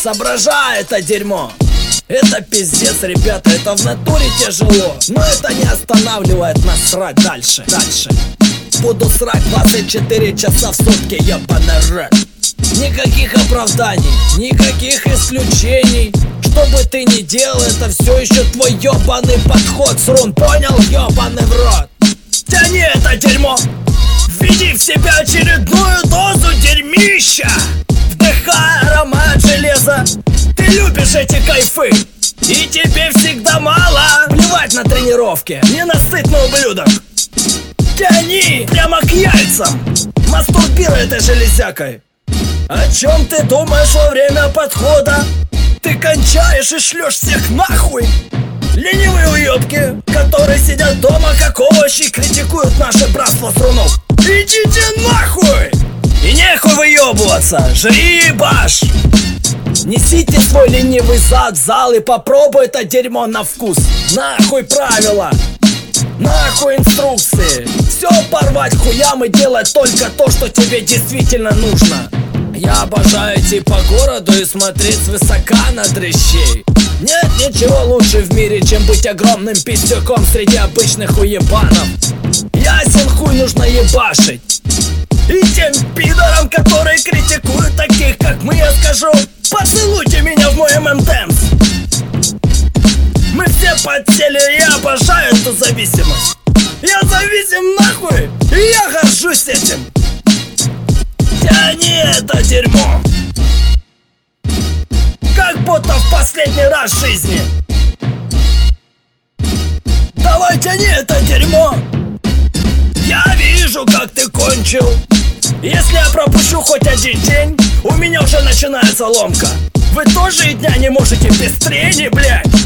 Соображай это дерьмо. Это пиздец, ребята, это в натуре тяжело. Но это не останавливает нас срать дальше. Буду срать 24 часа в сутки, ёбаный рэп. Никаких оправданий, никаких исключений. Что бы ты ни делал, это все еще твой ёбаный подход. Срун, понял, ёбаный в рот? Тяни это дерьмо. Введи в себя очередную дозу дерьмища. Вдыхай аромат железа. Ты любишь эти кайфы, и тебе всегда мало. Плевать на тренировки, ненасытный ублюдок. Тяни прямо к яйцам. Мастурбируй этой железякой. О чем ты думаешь во время подхода? Ты кончаешь и шлешь всех нахуй. Ленивые уёбки, которые сидят дома как овощи, критикуют наше братство срунов. Идите нахуй! И нехуй выёбываться, жри и баш. Несите свой ленивый зад в зал и попробуй это дерьмо на вкус. Нахуй правила, нахуй инструкции. Все порвать хуям и делать только то, что тебе действительно нужно. Я обожаю идти по городу и смотреть свысока на дрыщей. Нет ничего лучше в мире, чем быть огромным пиздюком среди обычных уебанов. Ясен хуй, нужно ебашить. И тем пидорам, которые критикуют таких, как мы, я скажу: поцелуйте меня в мой ММДэмс. Мы все подсели, я обожаю эту зависимость. Я зависим нахуй, и я горжусь этим. Тяни это дерьмо, как будто в последний раз в жизни. Давай тяни это дерьмо. Я вижу, как ты кончил. Если я пропущу хоть один день, у меня уже начинается ломка. Вы тоже и дня не можете без трени, блядь.